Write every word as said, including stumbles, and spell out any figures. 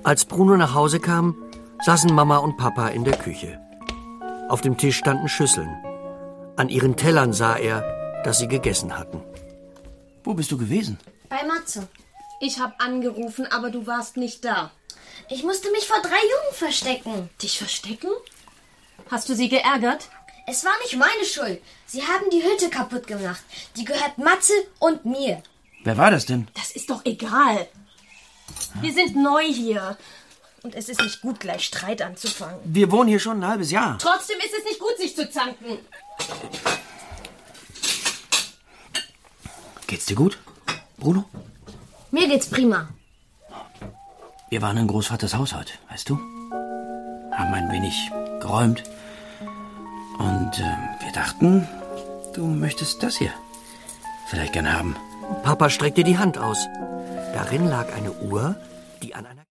Als Bruno nach Hause kam, saßen Mama und Papa in der Küche. Auf dem Tisch standen Schüsseln. An ihren Tellern sah er, dass sie gegessen hatten. Wo bist du gewesen? Bei Matze. Ich habe angerufen, aber du warst nicht da. Ich musste mich vor drei Jungen verstecken. Dich verstecken? Hast du sie geärgert? Es war nicht meine Schuld. Sie haben die Hütte kaputt gemacht. Die gehört Matze und mir. Wer war das denn? Das ist doch egal. Wir sind neu hier. Und es ist nicht gut, gleich Streit anzufangen. Wir wohnen hier schon ein halbes Jahr. Trotzdem ist es nicht gut, sich zu zanken. Geht's dir gut, Bruno? Mir geht's prima. Wir waren in Großvaters Haus heute, weißt du? Haben ein wenig geräumt. Und äh, wir dachten, du möchtest das hier vielleicht gern haben. Papa streckte die Hand aus. Darin lag eine Uhr, die an einer